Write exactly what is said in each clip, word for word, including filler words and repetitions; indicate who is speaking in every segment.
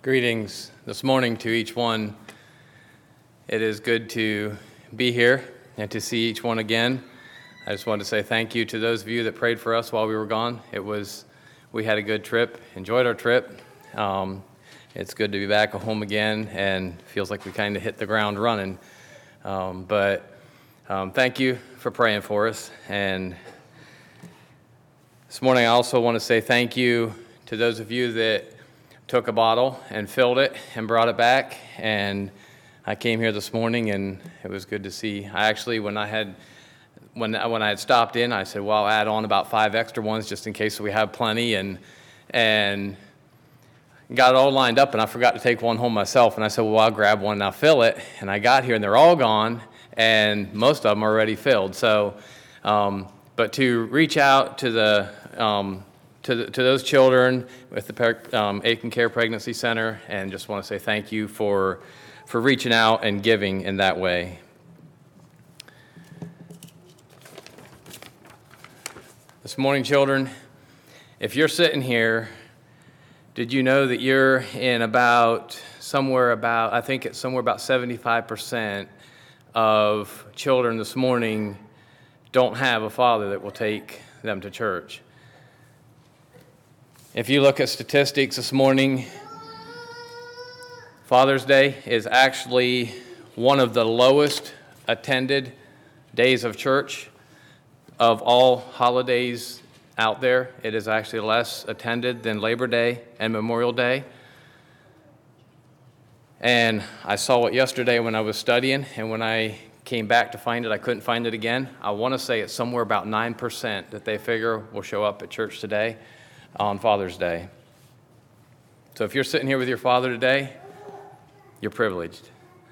Speaker 1: Greetings this morning to each one. It is good to be here and to see each one again. I just wanted to say thank you to those of you that prayed for us while we were gone. It was, we had a good trip, enjoyed our trip. Um, it's good to be back at home again and feels like we kind of hit the ground running. Um, but um, thank you for praying for us. And this morning I also want to say thank you to those of you that took a bottle and filled it and brought it back. And I came here this morning and it was good to see. I actually, when I had when when I had stopped in, I said, well, I'll add on about five extra ones just in case we have plenty, and and got it all lined up, and I forgot to take one home myself. And I said, well, I'll grab one and I'll fill it. And I got here and they're all gone, and most of them are already filled. So, um, but to reach out to the um, To, the, to those children with the um, Aiken Care Pregnancy Center, and just want to say thank you for, for reaching out and giving in that way. This morning, children, if you're sitting here, did you know that you're in about, somewhere about, I think it's somewhere about seventy-five percent of children this morning don't have a father that will take them to church? If you look at statistics this morning, Father's Day is actually one of the lowest attended days of church of all holidays out there. It is actually less attended than Labor Day and Memorial Day. And I saw it yesterday when I was studying, and when I came back to find it, I couldn't find it again. I want to say it's somewhere about nine percent that they figure will show up at church today on Father's Day. So if you're sitting here with your father today, you're privileged.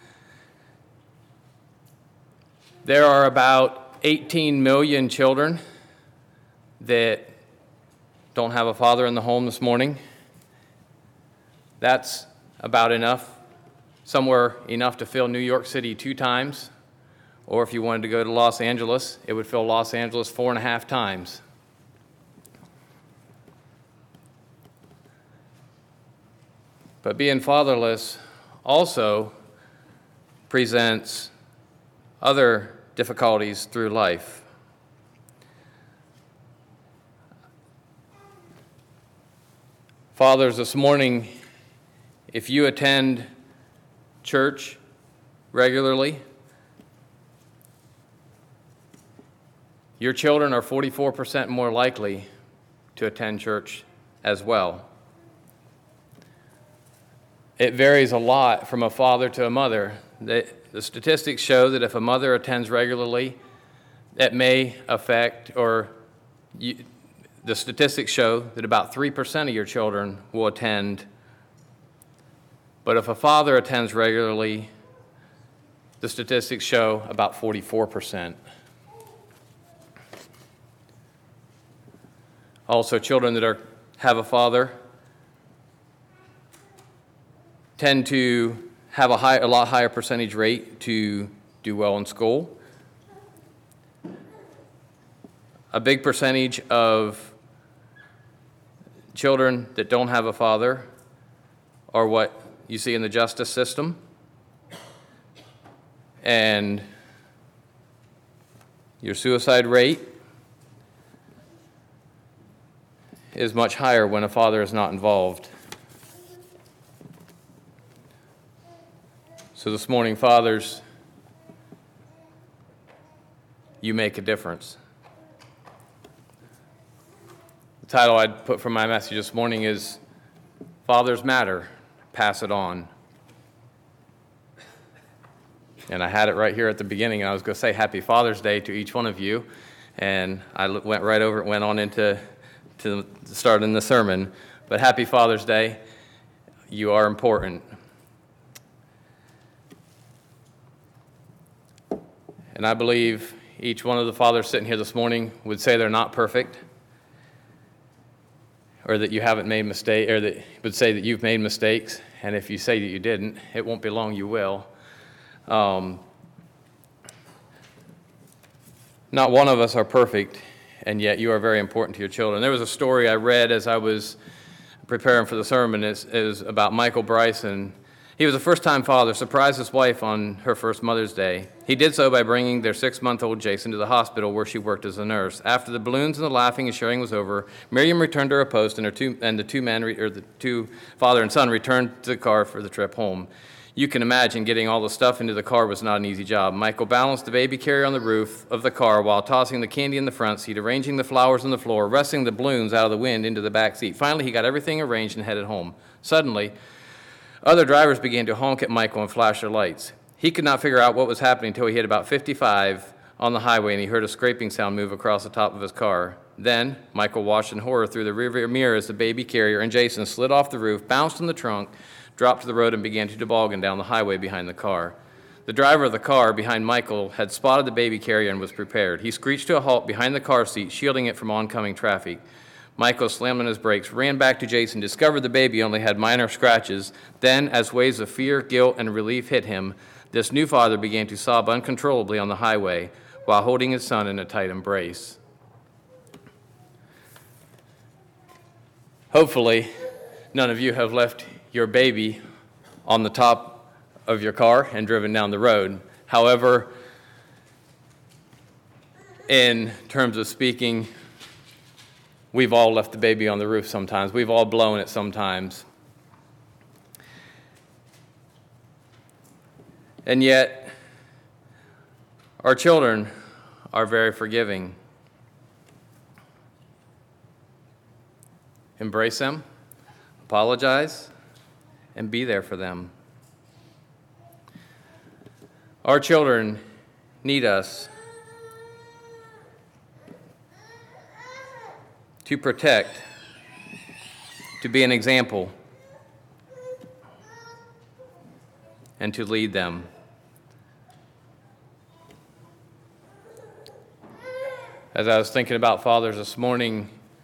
Speaker 1: There are about eighteen million children that don't have a father in the home this morning. That's about enough, somewhere enough to fill New York City two times, or if you wanted to go to Los Angeles, it would fill Los Angeles four and a half times. But being fatherless also presents other difficulties through life. Fathers, this morning, if you attend church regularly, your children are forty-four percent more likely to attend church as well. It varies a lot from a father to a mother. The, the statistics show that if a mother attends regularly, that may affect, or you, the statistics show that about three percent of your children will attend. But if a father attends regularly, the statistics show about forty-four percent. Also, children that are, have a father tend to have a, high, a lot higher percentage rate to do well in school. A big percentage of children that don't have a father are what you see in the justice system. And your suicide rate is much higher when a father is not involved. So this morning, fathers, you make a difference. The title I'd put for my message this morning is Fathers Matter, Pass It On. And I had it right here at the beginning, and I was going to say Happy Father's Day to each one of you, and I went right over it, went on into to starting the sermon. But Happy Father's Day. You are important. And I believe each one of the fathers sitting here this morning would say they're not perfect, or that you haven't made mistakes, or that would say that you've made mistakes. And if you say that you didn't, it won't be long you will. Um, not one of us are perfect, and yet you are very important to your children. There was a story I read as I was preparing for the sermon is, is about Michael Bryson. He was a first-time father, surprised his wife on her first Mother's Day. He did so by bringing their six-month-old Jason to the hospital where she worked as a nurse. After the balloons and the laughing and sharing was over, Miriam returned to her post, and her two and the two men, or the two father and son, returned to the car for the trip home. You can imagine getting all the stuff into the car was not an easy job. Michael balanced the baby carrier on the roof of the car while tossing the candy in the front seat, arranging the flowers on the floor, wresting the balloons out of the wind into the back seat. Finally, he got everything arranged and headed home. Suddenly, other drivers began to honk at Michael and flash their lights. He could not figure out what was happening until he hit about fifty-five on the highway and he heard a scraping sound move across the top of his car. Then, Michael watched in horror through the rearview mirror as the baby carrier and Jason slid off the roof, bounced in the trunk, dropped to the road, and began to toboggan down the highway behind the car. The driver of the car behind Michael had spotted the baby carrier and was prepared. He screeched to a halt behind the car seat, shielding it from oncoming traffic. Michael slammed on his brakes, ran back to Jason, discovered the baby only had minor scratches. Then, as waves of fear, guilt, and relief hit him, this new father began to sob uncontrollably on the highway while holding his son in a tight embrace. Hopefully, none of you have left your baby on the top of your car and driven down the road. However, in terms of speaking, we've all left the baby on the roof sometimes. We've all blown it sometimes. And yet, our children are very forgiving. Embrace them, apologize, and be there for them. Our children need us to protect, to be an example, and to lead them. As I was thinking about fathers this morning,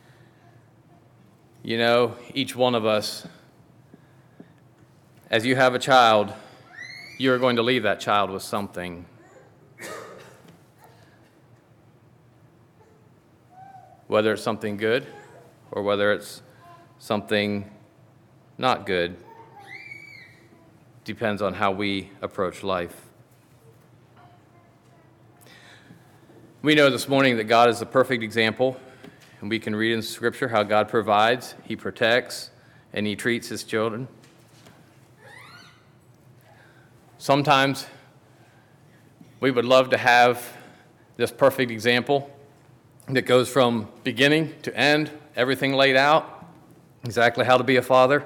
Speaker 1: you know, each one of us, as you have a child, you're going to leave that child with something. Whether it's something good or whether it's something not good, depends on how we approach life. We know this morning that God is the perfect example, and we can read in Scripture how God provides, He protects, and He treats His children. Sometimes we would love to have this perfect example that goes from beginning to end, everything laid out, exactly how to be a father.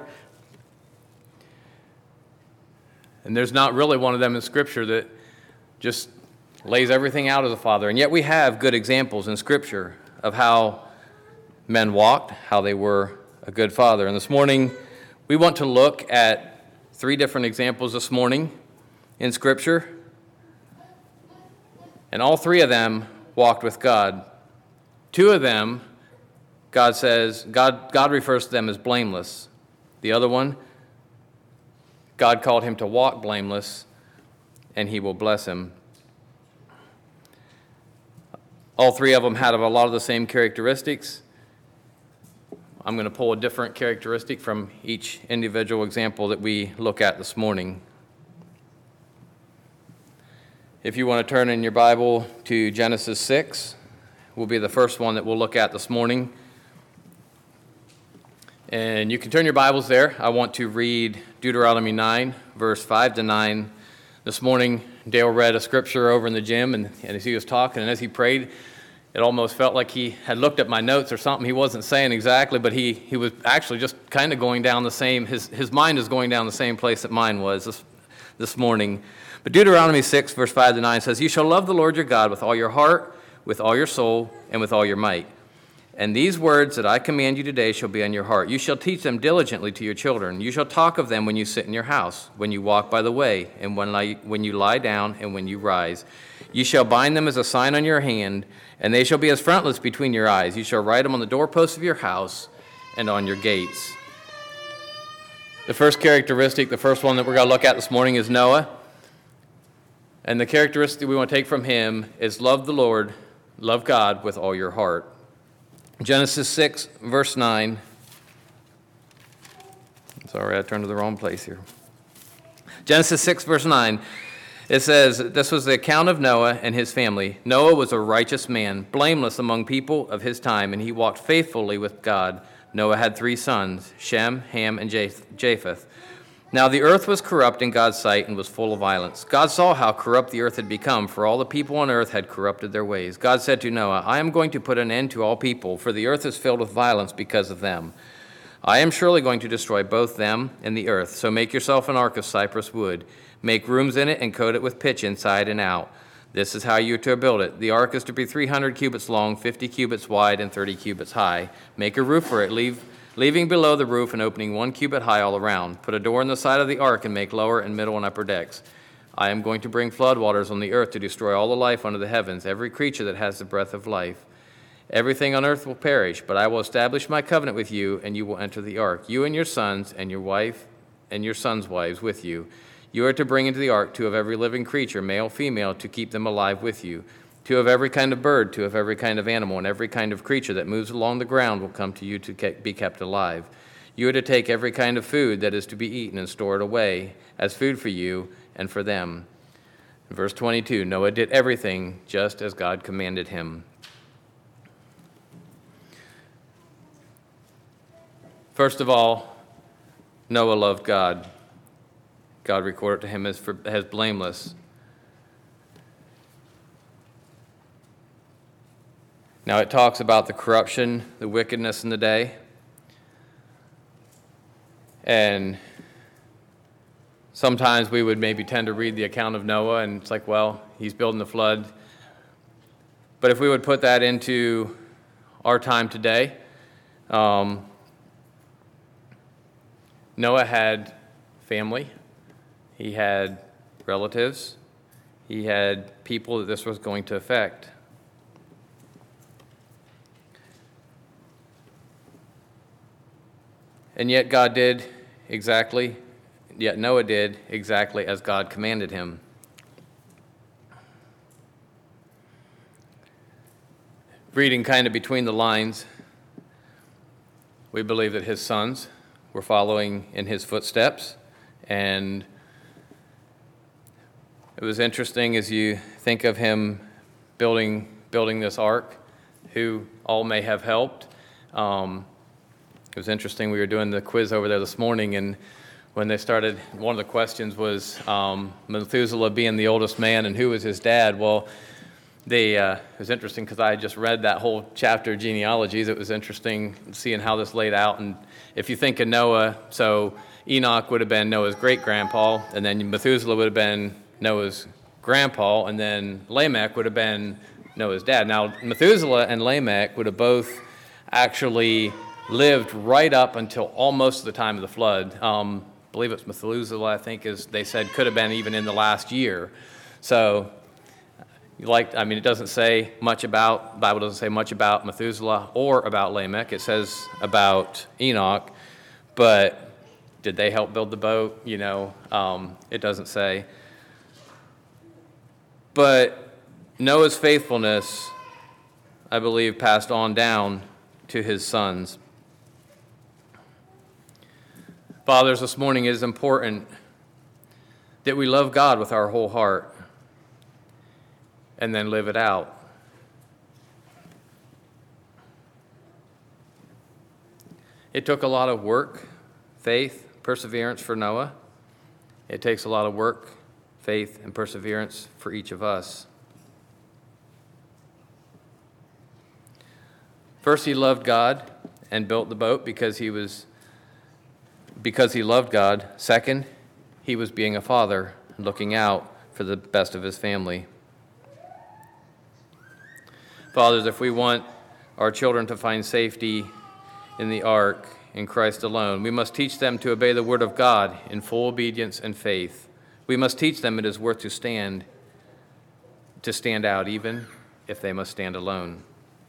Speaker 1: And there's not really one of them in Scripture that just lays everything out as a father. And yet we have good examples in Scripture of how men walked, how they were a good father. And this morning, we want to look at three different examples this morning in Scripture. And all three of them walked with God. Two of them, God says, God, God refers to them as blameless. The other one, God called him to walk blameless, and He will bless him. All three of them had a lot of the same characteristics. I'm going to pull a different characteristic from each individual example that we look at this morning. If you want to turn in your Bible to Genesis six, will be the first one that we'll look at this morning. And you can turn your Bibles there. I want to read Deuteronomy nine, verse five to nine. This morning, Dale read a scripture over in the gym, and, and as he was talking and as he prayed, it almost felt like he had looked at my notes or something. He wasn't saying exactly, but he, he was actually just kind of going down the same, his, his mind is going down the same place that mine was this, this morning. But Deuteronomy six, verse five to nine says, "You shall love the Lord your God with all your heart, with all your soul, and with all your might. And these words that I command you today shall be on your heart. You shall teach them diligently to your children. You shall talk of them when you sit in your house, when you walk by the way, and when, lie, when you lie down, and when you rise. You shall bind them as a sign on your hand, and they shall be as frontlets between your eyes. You shall write them on the doorposts of your house and on your gates." The first characteristic, the first one that we're going to look at this morning is Noah. And the characteristic we want to take from him is love the Lord, love God with all your heart. Genesis six, verse nine. Sorry, I turned to the wrong place here. Genesis six, verse nine. It says, this was the account of Noah and his family. Noah was a righteous man, blameless among people of his time, and he walked faithfully with God. Noah had three sons, Shem, Ham, and Japheth. Now the earth was corrupt in God's sight and was full of violence. God saw how corrupt the earth had become, for all the people on earth had corrupted their ways. God said to Noah, I am going to put an end to all people, for the earth is filled with violence because of them. I am surely going to destroy both them and the earth, so make yourself an ark of cypress wood. Make rooms in it and coat it with pitch inside and out. This is how you are to build it. The ark is to be three hundred cubits long, fifty cubits wide, and thirty cubits high. Make a roof for it, leave, leaving below the roof an opening one cubit high all around. Put a door in the side of the ark and make lower and middle and upper decks. I am going to bring floodwaters on the earth to destroy all the life under the heavens, every creature that has the breath of life. Everything on earth will perish, but I will establish my covenant with you, and you will enter the ark, you and your sons and your wife and your sons' wives with you. You are to bring into the ark two of every living creature, male, female, to keep them alive with you. Two of every kind of bird, two of every kind of animal, and every kind of creature that moves along the ground will come to you to be kept alive. You are to take every kind of food that is to be eaten and store it away as food for you and for them. In verse twenty-two, Noah did everything just as God commanded him. First of all, Noah loved God. God recorded to him as, for, as blameless. Now it talks about the corruption, the wickedness in the day. And sometimes we would maybe tend to read the account of Noah and it's like, well, he's building the flood. But if we would put that into our time today, um, Noah had family. He had relatives. He had people that this was going to affect. And yet God did exactly, yet Noah did exactly as God commanded him. Reading kind of between the lines, we believe that his sons were following in his footsteps, and it was interesting as you think of him building building this ark, who all may have helped. Um, it was interesting, we were doing the quiz over there this morning, and when they started, one of the questions was um, Methuselah being the oldest man and who was his dad. Well, they, uh, it was interesting because I had just read that whole chapter of genealogies. It was interesting seeing how this laid out. And if you think of Noah, so Enoch would have been Noah's great-grandpa, and then Methuselah would have been Noah's grandpa, and then Lamech would have been Noah's dad. Now, Methuselah and Lamech would have both actually lived right up until almost the time of the flood. Um, I believe it's Methuselah, I think, is they said could have been even in the last year. So, like, I mean, it doesn't say much about, the Bible doesn't say much about Methuselah or about Lamech. It says about Enoch, but did they help build the boat? You know, um, it doesn't say. But Noah's faithfulness, I believe, passed on down to his sons. Fathers, this morning it is important that we love God with our whole heart and then live it out. It took a lot of work, faith, perseverance for Noah. It takes a lot of work, faith, and perseverance for each of us. First, he loved God and built the boat because he was because he loved God. Second, he was being a father, looking out for the best of his family. Fathers, if we want our children to find safety in the ark, in Christ alone, we must teach them to obey the word of God in full obedience and faith. We must teach them it is worth to stand, to stand out, even if they must stand alone.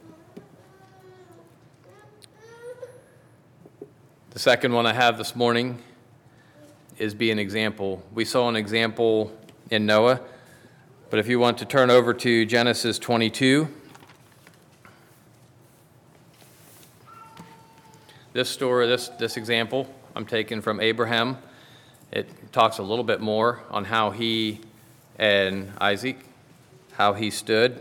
Speaker 1: The second one I have this morning is be an example. We saw an example in Noah, but if you want to turn over to Genesis twenty-two, this story, this, this example I'm taking from Abraham. It talks a little bit more on how he and Isaac, how he stood.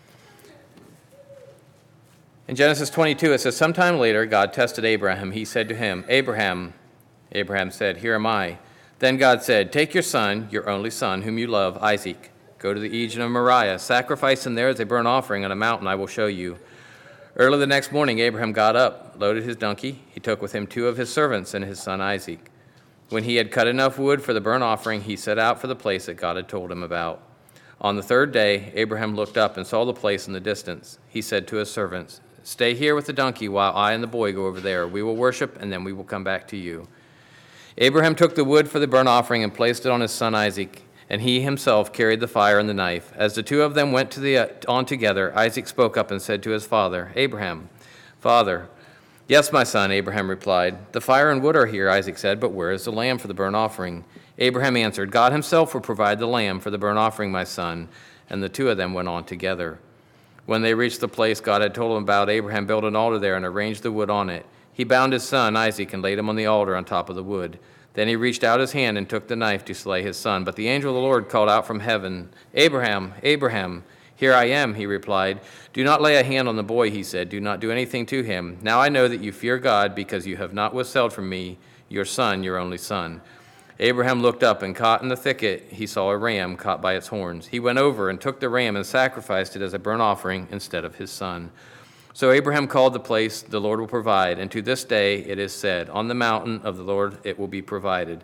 Speaker 1: In Genesis twenty-two, it says, sometime later, God tested Abraham. He said to him, Abraham. Abraham said, here am I. Then God said, take your son, your only son, whom you love, Isaac. Go to the region of Moriah. Sacrifice him there as a burnt offering on a mountain I will show you. Early the next morning, Abraham got up, loaded his donkey. He took with him two of his servants and his son Isaac. When he had cut enough wood for the burnt offering, he set out for the place that God had told him about. On the third day, Abraham looked up and saw the place in the distance. He said to his servants, stay here with the donkey while I and the boy go over there. We will worship, and then we will come back to you. Abraham took the wood for the burnt offering and placed it on his son Isaac, and he himself carried the fire and the knife. As the two of them went to the, uh, on together, Isaac spoke up and said to his father, Abraham, Father. Yes, my son, Abraham replied. The fire and wood are here, Isaac said, but where is the lamb for the burnt offering? Abraham answered, God himself will provide the lamb for the burnt offering, my son. And the two of them went on together. When they reached the place God had told him about, Abraham built an altar there and arranged the wood on it. He bound his son, Isaac, and laid him on the altar on top of the wood. Then he reached out his hand and took the knife to slay his son. But the angel of the Lord called out from heaven, Abraham, Abraham. Here I am, he replied. Do not lay a hand on the boy, he said. Do not do anything to him. Now I know that you fear God because you have not withheld from me your son, your only son. Abraham looked up and caught in the thicket, he saw a ram caught by its horns. He went over and took the ram and sacrificed it as a burnt offering instead of his son. So Abraham called the place, the Lord will provide, and to this day it is said, on the mountain of the Lord it will be provided.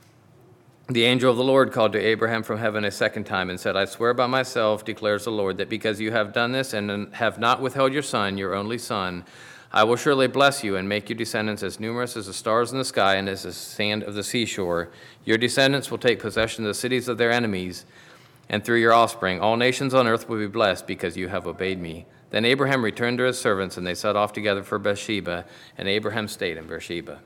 Speaker 1: The angel of the Lord called to Abraham from heaven a second time and said, I swear by myself, declares the Lord, that because you have done this and have not withheld your son, your only son, I will surely bless you and make your descendants as numerous as the stars in the sky and as the sand of the seashore. Your descendants will take possession of the cities of their enemies, and through your offspring all nations on earth will be blessed because you have obeyed me. Then Abraham returned to his servants, and they set off together for Beersheba, and Abraham stayed in Beersheba.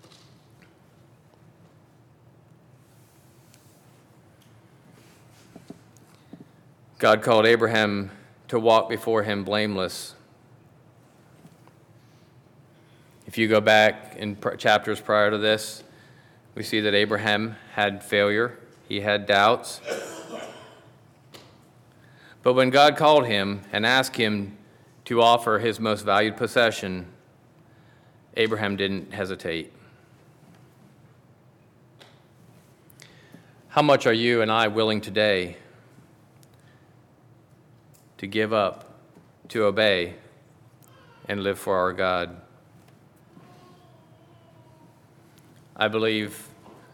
Speaker 1: God called Abraham to walk before him blameless. If you go back in chapters prior to this, we see that Abraham had failure. He had doubts. But when God called him and asked him to offer his most valued possession, Abraham didn't hesitate. How much are you and I willing today to give up, to obey, and live for our God? I believe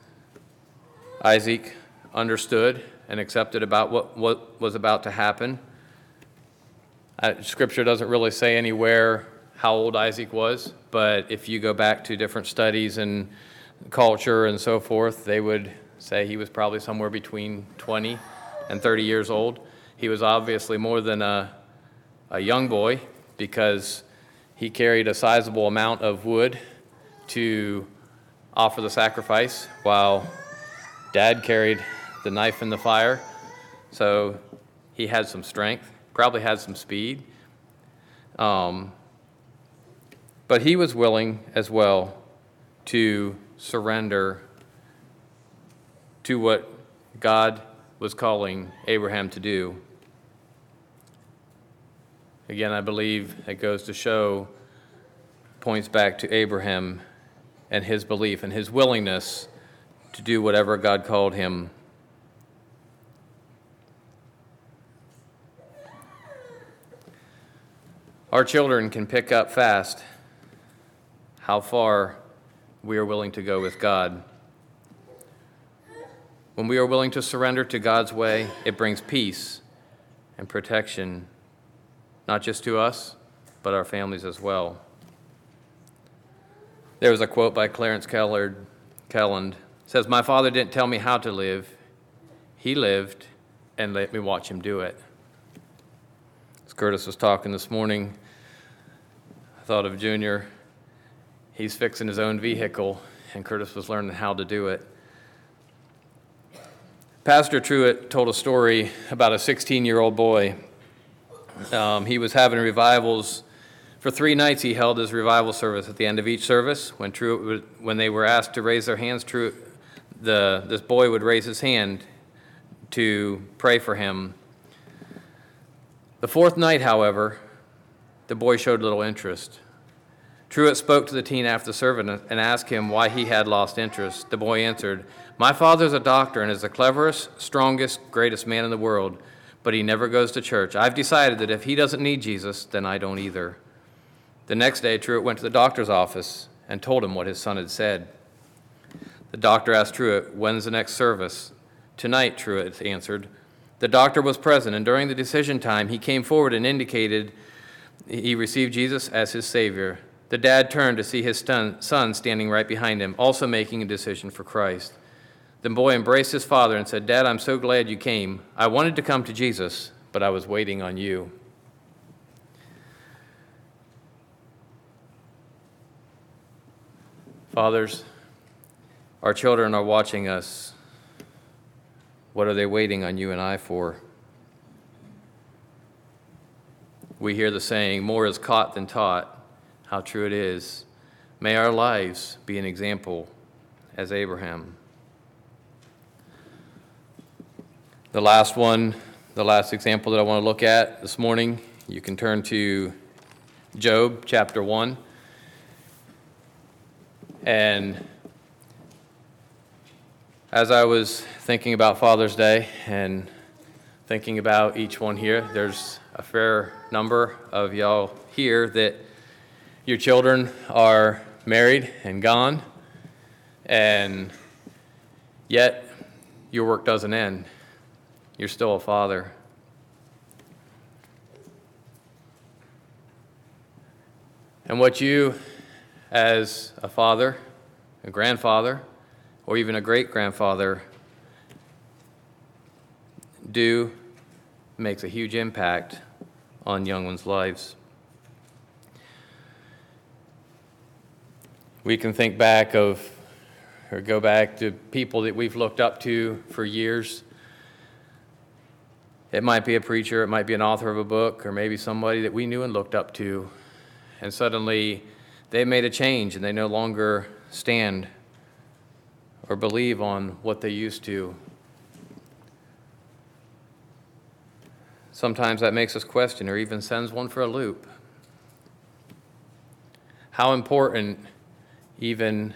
Speaker 1: Isaac understood and accepted about what, what was about to happen. Uh, scripture doesn't really say anywhere how old Isaac was, but if you go back to different studies and culture and so forth, they would say he was probably somewhere between twenty and thirty years old. He was obviously more than a, a young boy because he carried a sizable amount of wood to offer the sacrifice while Dad carried the knife in the fire. So he had some strength, probably had some speed. Um, but he was willing as well to surrender to what God was calling Abraham to do. Again, I believe it goes to show, points back to Abraham and his belief and his willingness to do whatever God called him. Our children can pick up fast how far we are willing to go with God. When we are willing to surrender to God's way, it brings peace and protection, not just to us, but our families as well. There was a quote by Clarence Kellard, Kelland. It says, my father didn't tell me how to live. He lived and let me watch him do it. As Curtis was talking this morning, I thought of Junior. He's fixing his own vehicle, and Curtis was learning how to do it. Pastor Truitt told a story about a sixteen-year-old boy. Um, he was having revivals For three nights he held his revival service. At the end of each service, when Truett would, when they were asked to raise their hands, Truett, the this boy would raise his hand to pray for him. The fourth night, however, the boy showed little interest. Truett spoke to the teen after the service and asked him why he had lost interest. The boy answered, "My father's a doctor and is the cleverest, strongest, greatest man in the world, but he never goes to church. I've decided that if he doesn't need Jesus, then I don't either." The next day, Truett went to the doctor's office and told him what his son had said. The doctor asked Truett, "When's the next service?" "Tonight," Truett answered. The doctor was present, and during the decision time, he came forward and indicated he received Jesus as his Savior. The dad turned to see his son standing right behind him, also making a decision for Christ. The boy embraced his father and said, "Dad, I'm so glad you came. I wanted to come to Jesus, but I was waiting on you." Fathers, our children are watching us. What are they waiting on you and I for? We hear the saying, "More is caught than taught." How true it is. May our lives be an example as Abraham. The last one, the last example that I want to look at this morning, you can turn to Job chapter one. And as I was thinking about Father's Day and thinking about each one here, there's a fair number of y'all here that your children are married and gone, and yet your work doesn't end. You're still a father. And what you, as a father, a grandfather, or even a great-grandfather, do makes a huge impact on young ones' lives. We can think back of, or go back to people that we've looked up to for years. It might be a preacher, it might be an author of a book, or maybe somebody that we knew and looked up to, and suddenly they made a change and they no longer stand or believe on what they used to. Sometimes that makes us question or even sends one for a loop. How important, even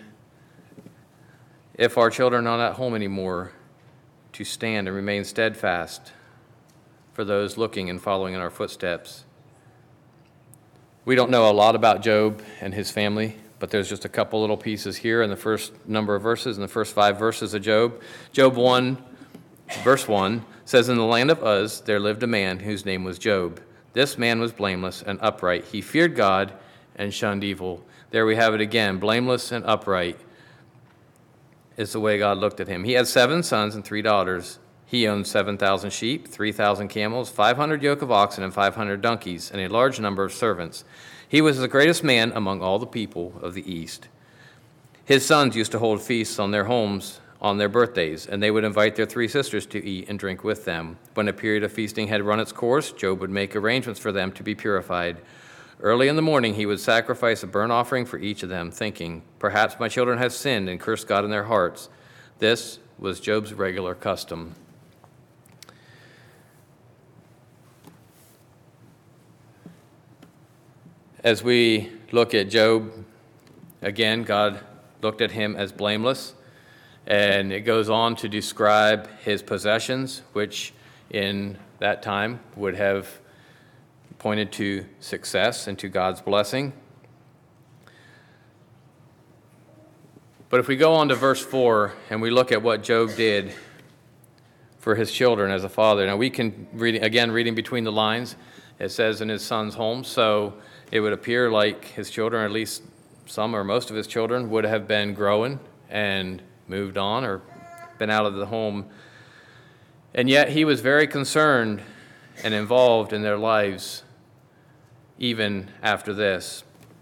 Speaker 1: if our children are not home anymore, to stand and remain steadfast for those looking and following in our footsteps. We don't know a lot about Job and his family, but there's just a couple little pieces here in the first number of verses, in the first five verses of Job. Job one, verse one, says, "In the land of Uz there lived a man whose name was Job. This man was blameless and upright. He feared God and shunned evil." There we have it again. Blameless and upright is the way God looked at him. He had seven sons and three daughters. He owned seven thousand sheep, three thousand camels, five hundred yoke of oxen, and five hundred donkeys, and a large number of servants. He was the greatest man among all the people of the East. His sons used to hold feasts on their homes on their birthdays, and they would invite their three sisters to eat and drink with them. When a period of feasting had run its course, Job would make arrangements for them to be purified. Early in the morning, he would sacrifice a burnt offering for each of them, thinking, "Perhaps my children have sinned and cursed God in their hearts." This was Job's regular custom. As we look at Job, again, God looked at him as blameless, and it goes on to describe his possessions, which in that time would have pointed to success and to God's blessing. But if we go on to verse four and we look at what Job did for his children as a father, now we can read, again, reading between the lines, it says in his son's home, so it would appear like his children, at least some or most of his children, would have been growing and moved on or been out of the home. And yet he was very concerned and involved in their lives even after this.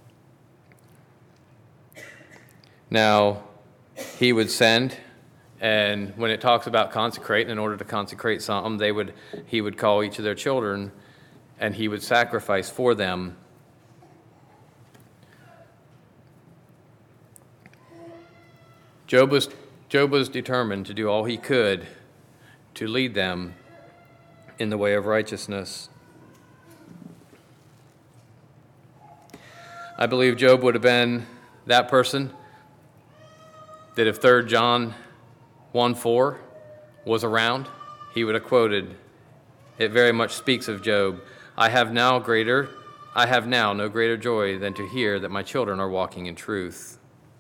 Speaker 1: Now, he would send, and when it talks about consecrate, in order to consecrate something, they would he would call each of their children, and he would sacrifice for them. Job was, Job was determined to do all he could to lead them in the way of righteousness. I believe Job would have been that person that if Third John one four was around, he would have quoted, it very much speaks of Job, I have now greater, I have now no greater joy than to hear that my children are walking in truth.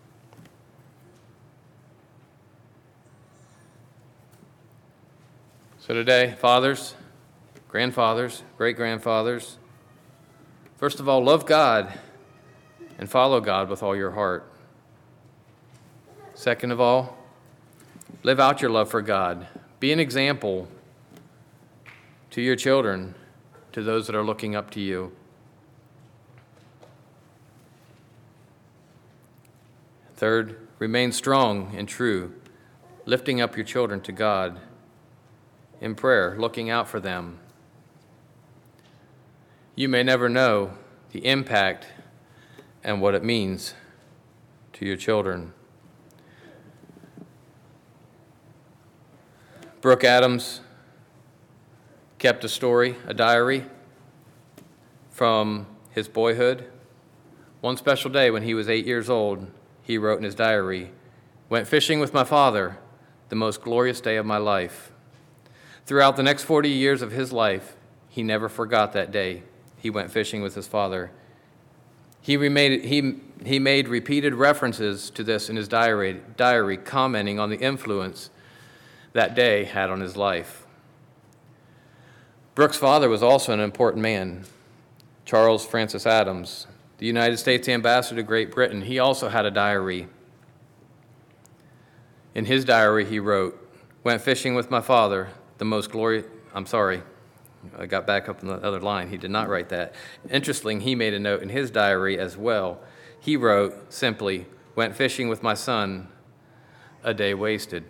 Speaker 1: So today, fathers, grandfathers, great-grandfathers, first of all, love God and follow God with all your heart. Second of all, live out your love for God. Be an example to your children, to those that are looking up to you. Third, remain strong and true, lifting up your children to God in prayer, looking out for them. You may never know the impact and what it means to your children. Brooke Adams kept a story, a diary, from his boyhood. One special day when he was eight years old, he wrote in his diary, "Went fishing with my father, the most glorious day of my life." Throughout the next forty years of his life, he never forgot that day he went fishing with his father. He, remained, he, he made repeated references to this in his diary, diary, commenting on the influence that day had on his life. Brooke's father was also an important man, Charles Francis Adams, the United States ambassador to Great Britain. He also had a diary. In his diary, he wrote, "Went fishing with my father, the most glorious," I'm sorry, I got back up on the other line. He did not write that. Interesting, he made a note in his diary as well. He wrote simply, "Went fishing with my son, a day wasted."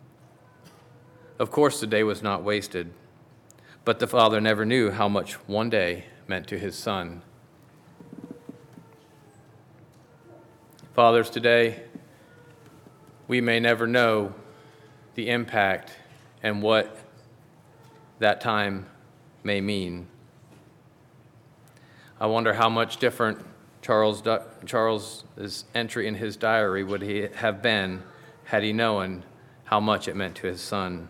Speaker 1: Of course, the day was not wasted, but the father never knew how much one day meant to his son. Fathers, today, we may never know the impact and what that time may mean. I wonder how much different Charles Charles's entry in his diary would he have been had he known how much it meant to his son.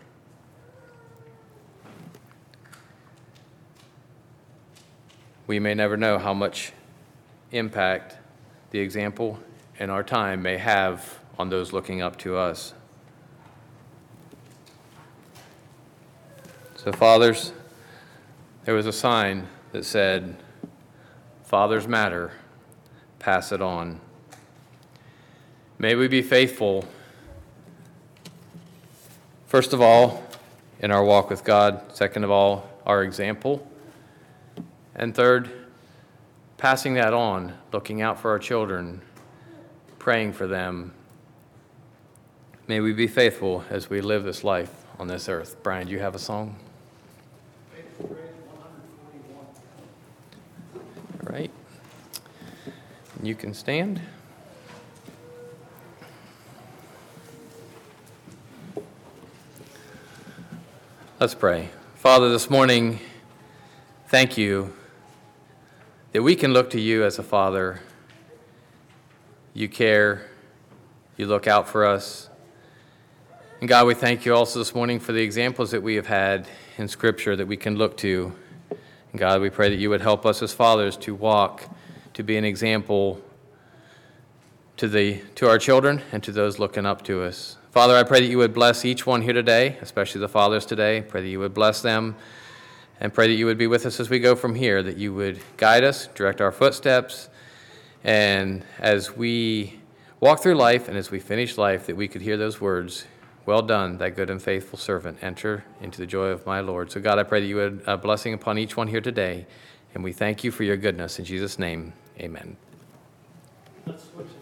Speaker 1: We may never know how much impact the example in our time may have on those looking up to us. So, fathers, there was a sign that said, "Fathers matter, pass it on." May we be faithful, first of all, in our walk with God, second of all, our example, and third, passing that on, looking out for our children, praying for them. May we be faithful as we live this life on this earth. Brian, do you have a song? All right. You can stand. Let's pray. Father, this morning, thank you that we can look to you as a father. You care. You look out for us. And God, we thank you also this morning for the examples that we have had in Scripture that we can look to. And God, we pray that you would help us as fathers to walk, to be an example to the to our children and to those looking up to us. Father, I pray that you would bless each one here today, especially the fathers today. Pray that you would bless them and pray that you would be with us as we go from here, that you would guide us, direct our footsteps, and as we walk through life and as we finish life, that we could hear those words, "Well done, thy good and faithful servant. Enter into the joy of my Lord." So God, I pray that you would a blessing upon each one here today, and we thank you for your goodness. In Jesus' name, amen.
Speaker 2: Let's switch.